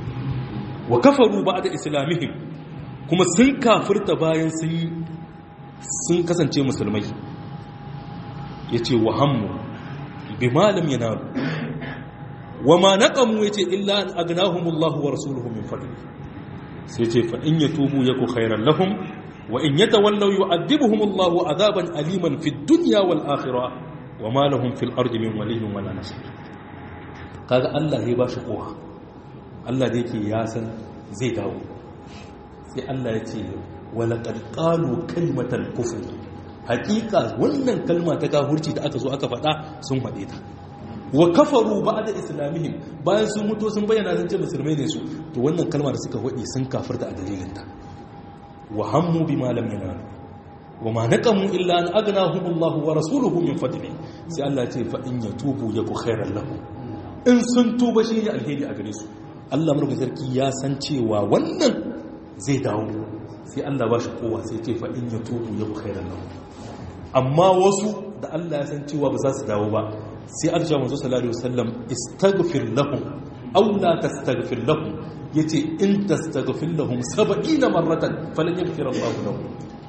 wa kafaru ba'da islamihim kuma sun kafirta bayan sun sun kasance musulmai yace wa hammu bima lam yanalu wama naqamu yace illa an agnahumullahu wa rasuluhu min fadli sai yace fa in yatubu yaku khairan lahum wa in yatawallaw yu'adhibuhumullahu adhaban aliman fid dunya wal akhirah wama lahum fil ardi min waliyyin wala nasir. Kaga Allah ya bashi kowa, Allah da yake ya san zai dawo, sai Allah ya ce wala qad qalu kalimatal kufr, hakika wannan kalma ta kafirci da aka zo aka faɗa sun faɗe ta, wa kafaru ba'da islamihim, bayan sun mutu sun bayyana sun ce musulmai ne su, to wannan kalma da suka faɗi sun kafirta a dalilin ta. wa hammu bima lam yanalu wa ma naqamu illa an aghnahumullahu wa rasuluhu min fadli, sai Allah ya ce fa in yatubu yaku khairan lahum, in sun tuba shi ne alheri a gare su. Allah murga sarki ya san cewa wannan zai dawo, sai Allah ba shi kowa sai ce fa in yatubu yaku khairan lahum. Amma wasu da Allah ya san cewa ba za su dawo ba, sai arja manzo sallallahu alaihi wasallam istaghfir lahum aw la tastaghfir lahum, yace in tastaghfir lahum sab'ina marratan falan yaghfir Allahu lahum.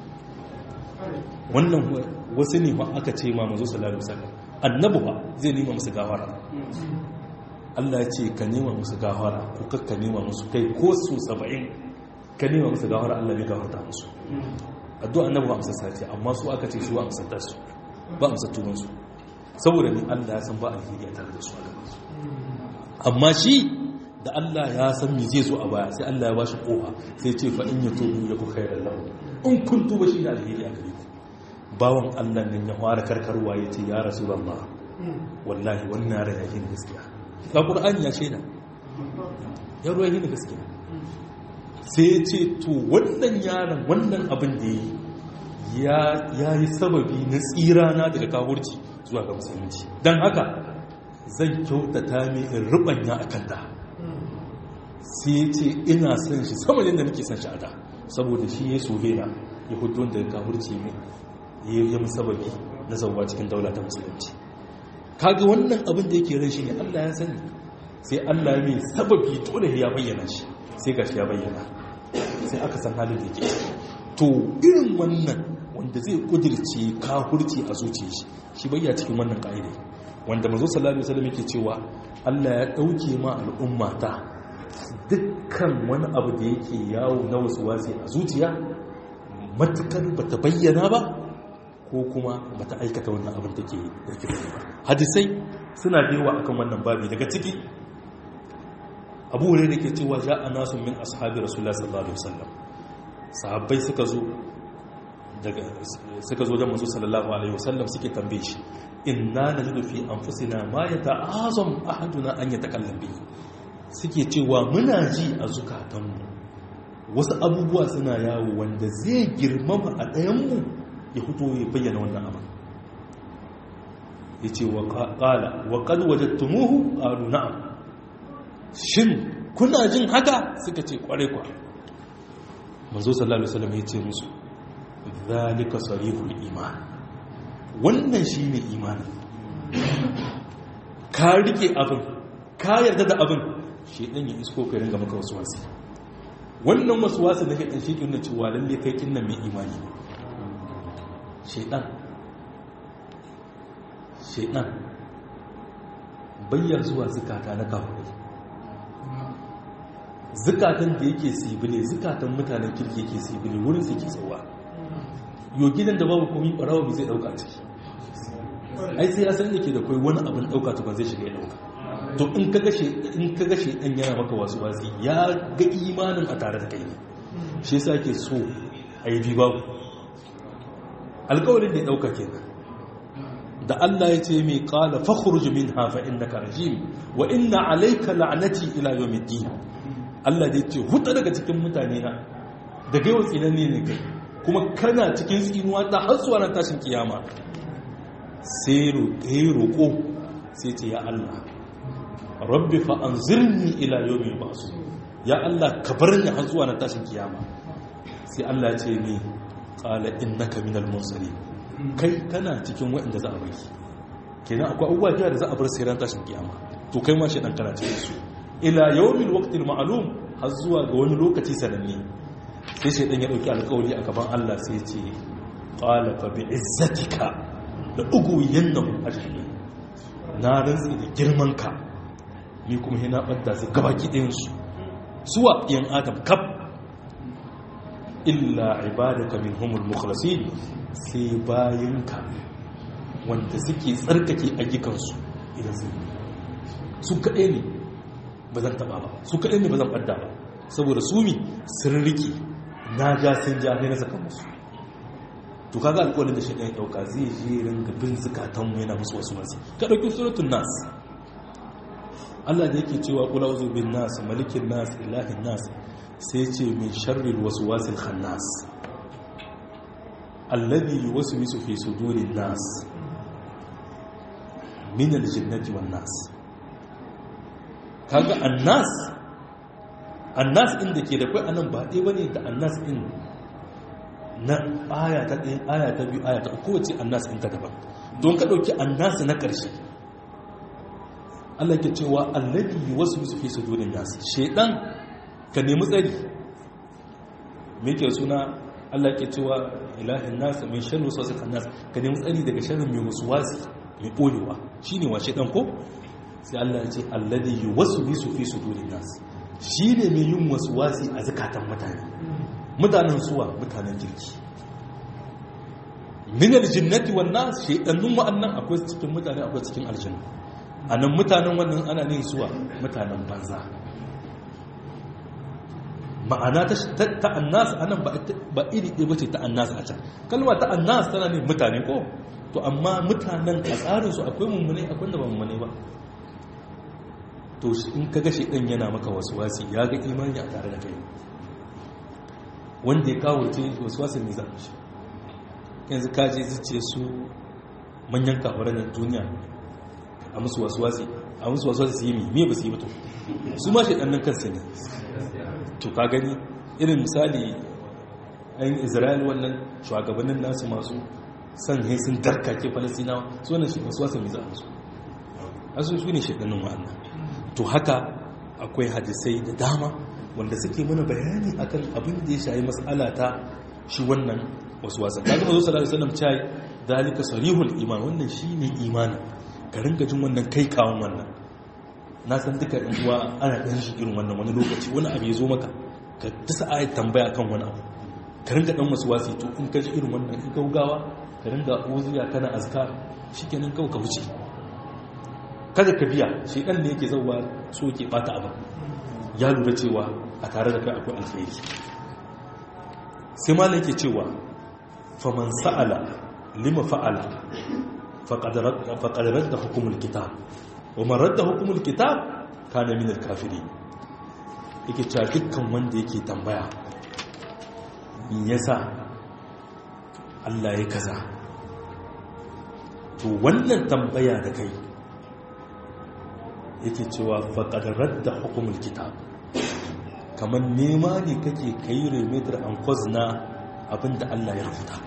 Wannan wasu ne ba aka ce ma manzo sallallahu alaihi wasallam annabi ba zai nima musu gafara. Allah ya ce ka nema musu gafara ko kakka nema musu kai ko su saba'in ka nema musu gafara, Allah bai gafarta musu. Addu'a annabi ba amsa sace, amma su aka ce su ba amsa ta su ba amsa tuban su, saboda ni Allah ya san ba alheri a tare da su a gaban su. Amma shi da Allah ya san me zai zo a baya, sai Allah ya ba shi kofa sai ce fa in yatubu yaku khairan lahu, in kun tuba shi da alheri a gare ku. Bawan Allah nan ya fara karkarwa yace ya rasulullah wallahi wannan ran yake gaskiya, ga Qur'ani ya shaida ya ruwa yake gaskiya. Sai ce to wannan yaron wannan abin da ya yi sababi na tsirana daga kafirci zuwa ga musulunci, don haka zan kyautata mai in rubanya a kan da. Sai ce ina son shi sama yadda nake son shi a da, saboda shi ya sobe na ya hudu daga kafirci mai ya yi sababi na zauwa cikin daula ta musulunci. Kaga wannan abin da yake ran shi ne Allah ya sani, sai Allah ya mai sababi dole ya bayyana shi, sai gashi ya bayyana, sai aka san halin da yake. To irin wannan wanda zai kudirce kafirci a zuciyar shi, shi bayya cikin wannan ka'ida wanda manzo sallallahu alaihi wasallam yake cewa Allah ya dauke ma al'umma ta dukkan wani abu da yake yawo na wasi a zuciya, matukar bata bayyana ba ko kuma bata aikata wannan abin take yake ba. Hadisai suna da yawa akan wannan babi, daga ciki Abu Hurairah yake cewa ja'a nasun min ashabi Rasulullah sallallahu alaihi wasallam, sahabbai suka zo daga suka zo da manzo sallallahu alaihi wasallam suke tambaye shi, inna najidu fi anfusina ma yata'azam ahaduna an yatakallam bihi, suke cewa muna ji a zukatanmu wasu abubuwa suna yawo wanda zai girmama a ɗayanmu ya fito ya bayyana wannan abin. Yace wa qala wa qad wajadtumuhu qalu na'am, shin kuna jin haka? Suka ce kware kwa. Manzo sallallahu alaihi wasallam ya ce musu zalika sarihul iman, wannan shine imani. Ka rike abin, ka yarda da abin, shedan ya isko ka ringa maka waswasi. Wannan waswasi da shedan shi kin cewa lalle kai kin nan mai imani. Shedan shedan bayyar zuwa zakata na kafirai, zukatan da yake sibile, zukatan mutanen kirki yake sibile, wurin su ke tsawa. Yo gidan da babu komai barawa bai zai dauka ciki, ai sai ya san yake da kai wani abin dauka to ba zai shiga ya dauka. To in ka gashe in ka gashe dan yana maka wasu wasi, ya ga imanin a tare da kai ne, shi yasa yake so ai bi babu alƙawarin da ya dauka kenan. Da Allah ya ce mai qala fakhruj minha fa innaka rajim wa inna alayka la'nati ila yawmiddin. Allah da ya ce huta daga cikin mutane na, da gaiwa tsinanne ne kai, kuma kana cikin tsinuwa ta har zuwa ran tashin kiyama. Sai roƙo sai ce ya Allah rabbi fa anzirni ila yawmi ba'su, ya Allah ka bar ni har zuwa ran tashin kiyama. Sai Allah ya ce ni qala innaka minal mursalin, kai kana cikin waɗanda za a bari. Kenan akwai abubuwa da za a bar sai ran tashin kiyama, to kai ma shi dan kana cikin su ila yawmin waqtil ma'lum, har zuwa ga wani lokaci sananne. Sai shaydan ya dauki alƙawari a gaban Allah sai ya ce qala fa bi izzatika la ughwiyannahum ajma'in na rantsi da girman ka ni kuma hina badda su gabaki ɗayan su suwa yan adam kaf illa ibadaka minhumul mukhlasin sai bayinka wanda suke tsarkake ayyukansu idan sun su kaɗai ne ba zan taɓa ba su kaɗai ne ba zan ɓadda ba saboda su mi sun riki na ja sun ja ne na saka musu to kaga alƙawarin da shi ɗaya ɗauka zai je ringa bin zukatanmu yana musu wasu masu ka ɗauki suratun nas Allah da yake cewa kula uzu bin nas malikin nas ilahin nas sai ce min sharril waswasil khannas alladhi yuwaswisu fi sudurin nas min aljinnati wan nas kaga annas annas din da ke da kai anan ba dai bane da annas din na aya ta ɗaya aya ta biyu aya ta uku wace annas din ta daban don ka dauki annas na karshe Allah ke cewa alladhi yuwaswisu fi sudurin nas shedan ka nemi tsari me ke suna Allah ke cewa ilahin nas min sharri waswasil khannas ka nemi tsari daga sharrin mai waswasi mai kolewa shine wa shedan ko sai Allah ya ce alladhi yuwaswisu fi sudurin nas shine mai yin waswasi a zakatan mutane mutanen suwa mutanen kirki min aljinnati wan nas shaytanun wa'annan akwai cikin mutane akwai cikin aljanna anan mutanen wannan ana ne suwa mutanen banza ma'ana ta annas anan ba iri ɗaya bace ta annas a can kalma ta annas tana ne mutane ko to amma mutanen a tsarinsu akwai mummune akwai da ba mummune ba to in ka ga shedan yana maka waswasi ya ga imani a tare da kai wanda ya kawo ce waswasin ne zan shi yanzu ka je zuciya su manyan kafiran duniya a musu waswasi a musu waswasi su yi mi me ba su yi ba to su ma shedan nan kansu ne to ka gani irin misali ayin Isra'il wannan shugabannin nasu masu san he sun darkake Falastinawa su wannan shi waswasi ne za a musu asu su ne shedanin wa'annan to haka akwai hadisai da dama wanda suke mana bayani akan abin da ya shayi mas'ala ta shi wannan waswasa kaga manzo sallallahu alaihi wasallam cai dalika sarihul iman wannan shine imani ka ringa jin wannan kai kawun wannan na san duka ɗan uwa ana ɗan shi irin wannan wani lokaci wani abu ya zo maka ka tasa ayat tambaya kan wani abu ka ringa ɗan waswasi to in ka ji irin wannan in gaugawa ka ringa uziya kana azkar shikenan kawai ka wuce kada ka biya shi ɗan ne yake zauwa so ke bata abin ya lura cewa a tare da kai akwai alkhairi sai malam yake cewa faman sa'ala lima fa'ala faqad radda hukumul kitab wa man radda hukumul kitab kana min al-kafirin yake cewa dukkan wanda yake tambaya me yasa Allah ya kaza to wannan tambaya da kai yake cewa faqad radda hukumul kitab kamar nema ne kake kai remeter an kozna abinda Allah ya rubuta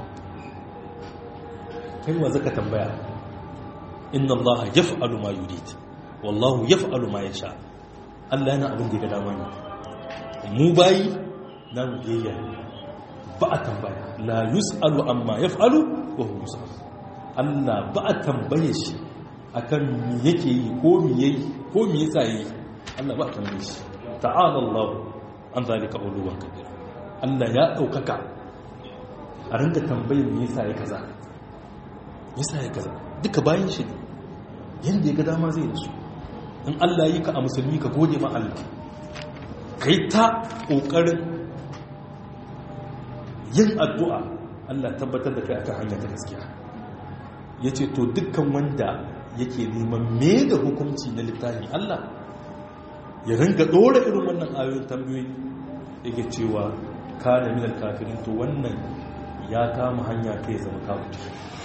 kai wa zaka tambaya inna Allah yaf'alu ma yurid wallahu yaf'alu ma yasha Allah yana abin da ya ga dama ne mu bayi na biyayya ba a tambaya la yus'alu amma yaf'alu wa huwa yus'al Allah ba a tambaye shi akan me yake yi ko me yayi ko me yasa yi Allah ba a tambaye shi ta'ala Allah an zalika uluwan kabir Allah ya daukaka a ringa tambayar me yasa ya kaza yasa ya kaza duka bayin shi ne yanda ya ga dama zai da su in Allah yi ka a musulmi ka gode ma Allah kai ta kokarin yin addu'a Allah tabbatar da kai akan hanya ta gaskiya yace to dukkan wanda yake neman me da hukunci na littafin Allah ya ringa dora irin wannan ayoyin tambayoyi yake cewa kana minal kafirin to wannan ya kama hanya kai zama kafiri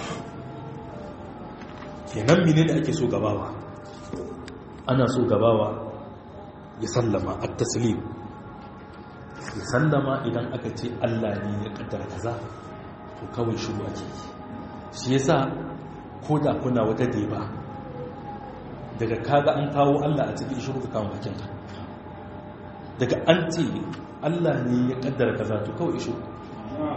kenan menene ake so gabawa ana so gabawa ya sallama at-taslim ya sallama idan aka ce Allah ne ya kaddara kaza to kawai shiru ake shi yasa koda kuna wata deba daga kaga an kawo Allah a cikin shiru ka kawo bakinka daga an ce Allah ne ya kaddara kaza to kawai shiru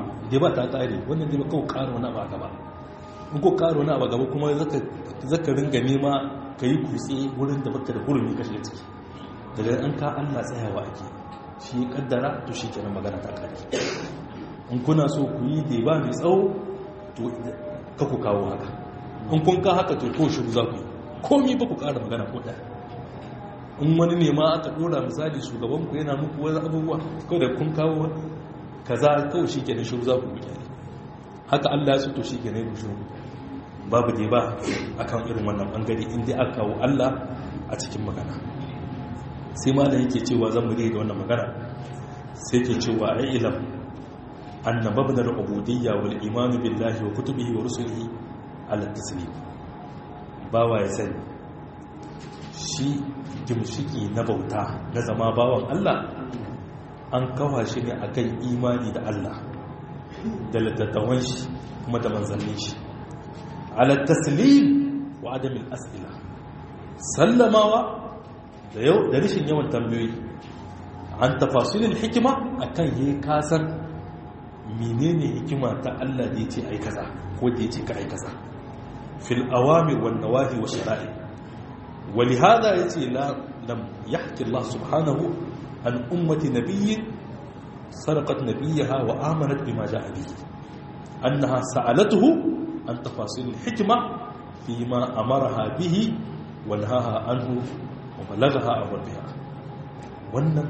dai ba ta tsari wannan dai ba kawo ƙara wani abu a gaba in ko ƙara wani abu a gaba kuma zaka ringa nema ka yi kutse wurin da baka da hurumi ka shiga ciki daga an ka Allah tsayawa ake shi ya kaddara to shi kenan magana ta kare in kuna so ku yi da ba mai tsawo to ka ku kawo haka in kun ka haka to ko shi za ku yi komi ba ku ƙara magana ko ɗaya in wani ne ma aka ɗora misali shugaban ku yana muku wani abubuwa kawai da kun kawo kaza kawai shi kenan shi za ku yi haka Allah ya so to shi kenan ku shi babu dai ba akan irin wannan bangare inda aka kawo Allah a cikin magana sai malam yake cewa zan mure da wannan magana sai yake cewa ai ilam anna mabna al-ubudiyya wal iman billahi wa kutubihi wa rusulihi ala taslim bawa ya sani shi gimshiki na bauta na zama bawan Allah an kawo shi ne akan imani da Allah da littattafan shi kuma da manzannin shi ala taslim wa adamil as'ila sallamawa da yau da rishin yawan tambayoyi an tafasilin hikima akan yi kasan menene hikima ta Allah da yace ai kaza ko da yace ka ai kaza fil awamir wan nawahi wa shara'i ولهذا يتي لا لم يحكي الله سبحانه عن أمة نبي سرقت نبيها وآمنت بما جاء به أنها سألته عن تفاصيل الحكمة فيما أمرها به ونهاها عنه وبلغها عن ربها wannan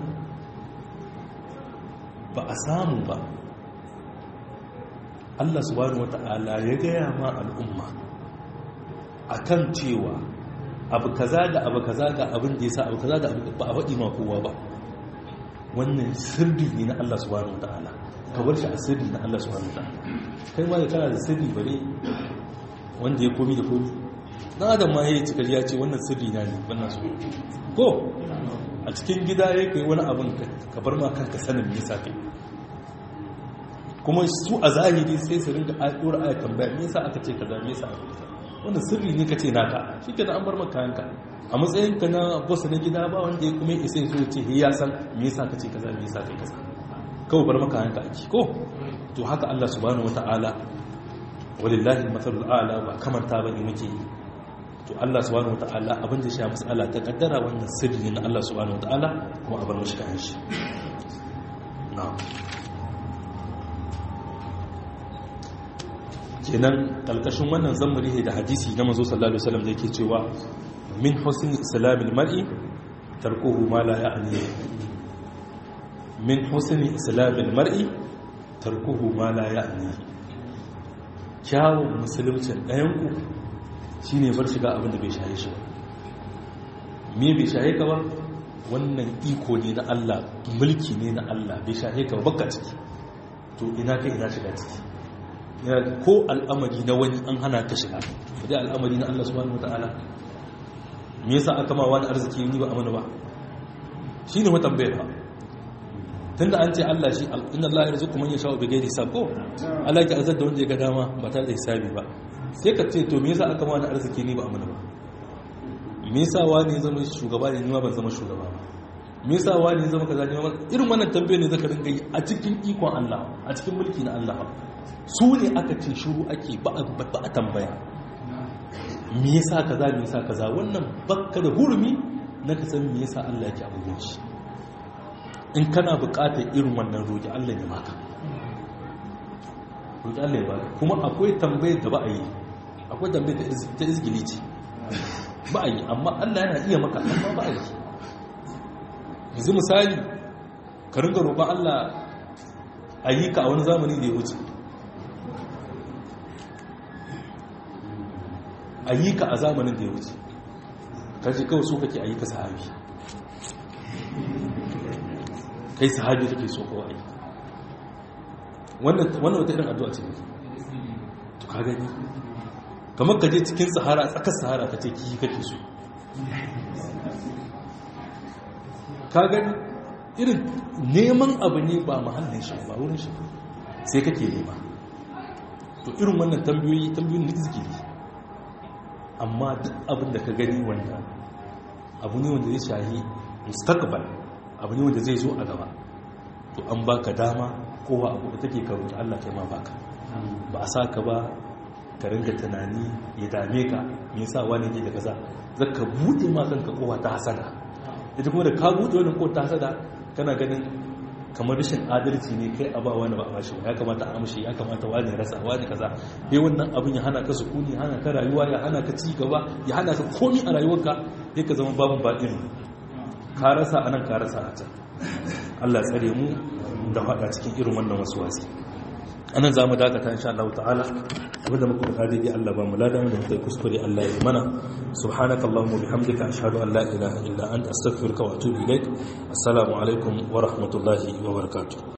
ba a samu ba Allah subhanahu wata'ala ya gaya ma al'umma akan cewa abu kaza da abu kaza ga abin da yasa abu kaza da abu ba a faɗi ma kowa ba wannan sirri ne na Allah subhanahu wataala ka bar shi a sirri na Allah subhanahu wataala kai ma da kana da sirri bare wanda ya komi da komi dan adam ma yayi cikar ya ce wannan sirri na ne wannan su ko a cikin gida yake kai wani abin ka bar ma kanka sanin me yasa kai kuma su a zahiri sai su ringa ayar ayar tambaya me yasa aka ce kaza me yasa aka ce wanda sirri ne ka ce naka shi ke da an bar maka yanka a matsayinka na bosa na gida ba wanda ya kuma isa ya ce ya san me yasa ka ce kaza me yasa kai kaza kawai bar maka yanka ake ko to haka Allah subhanahu wata'ala walillahi al-mathalul a'la ba kamanta bane muke yi to Allah subhanahu wata'ala abin da shi mas'ala ta kaddara wannan sirri ne na Allah subhanahu wata'ala kuma a bar mishi kan shi na'am kenan kalkashin wannan zammari da hadisi na manzo sallallahu alaihi wasallam da yake cewa min husni islamil mar'i tarkuhu ma la ya'ni min husni islamil mar'i tarkuhu ma la ya'ni kyawun musulmcin ɗayan ku shine bar shiga abin da bai shaye shi ba me bai shaye ka ba wannan iko ne na Allah mulki ne na Allah bai shaye ka ba baka ciki to ina kai ina shiga ciki ko al'amari na wani an hana ka shiga da al'amari na Allah subhanahu wataala me yasa aka ma wani arziki ni ba amana ba shine mu tambaye ba tunda an ce Allah shi inna Allah yarzuqu man yasha'u bighairi hisab ko Allah ya azar da wanda ya ga dama ba tare da hisabi ba sai ka ce to me yasa aka ma wani arziki ni ba amana ba me yasa wani ya zama shugaba ne ni ma ban zama shugaba ba me yasa wani ya zama kaza ne ma irin wannan tambaye ne zaka dinga yi a cikin ikon Allah a cikin mulki na Allah su ne aka ce shuru ake ba a tambaya me yasa kaza me yasa kaza wannan bakka da hurumi na ka san me yasa Allah yake abubuwan shi in kana buƙatar irin wannan roƙi Allah ya baka roƙi Allah ya baka kuma akwai tambayar da ba a yi akwai tambayar ta izgili ce ba a yi amma Allah yana iya maka amma ba a yi yanzu misali ka ringa roƙon Allah a yi ka a wani zamani da ya wuce a yi ka a zamanin da ya wuce kaji kawai so kake a yi ka sahabi kai sahabi kake so kawai wannan wata irin addu'a ce to ka gani kamar ka je cikin sahara tsakar sahara ka ce ki kake so ka gani irin neman abu ne ba mahallin shi ba wurin shi sai kake nema to irin wannan tambayoyi tambayoyin na izgili amma duk abin da ka gani wanda abu ne wanda zai shahi mustaqbal abu ne wanda zai zo a gaba to an baka dama kowa abu da take karo Allah kai ma baka ba a sa ka ba ka ringa tunani ya dame ka me yasa wani ke da kaza zaka bude ma kanka kowa ta hasada ita kuma da ka bude wannan kowa ta hasada kana ganin kamar rashin adalci ne kai a ba wani ba a bashi ya kamata a amshi ya kamata wani rasa wani kaza dai wannan abin ya hana ka sukuni hana ka rayuwa ya hana ka ci gaba ya hana ka komai a rayuwarka sai ka zama babun baɗin ka rasa anan ka rasa a can Allah tsare mu da faɗa cikin irin wannan wasu wasi anan za mu dakata insha Allah ta'ala abinda muka faɗa dai Allah ba mu ladan da muka kuskure Allah ya mana subhanaka allahumma bihamdika ashhadu an la ilaha illa anta astaghfiruka wa atubu ilaik assalamu alaikum wa rahmatullahi wa barakatuh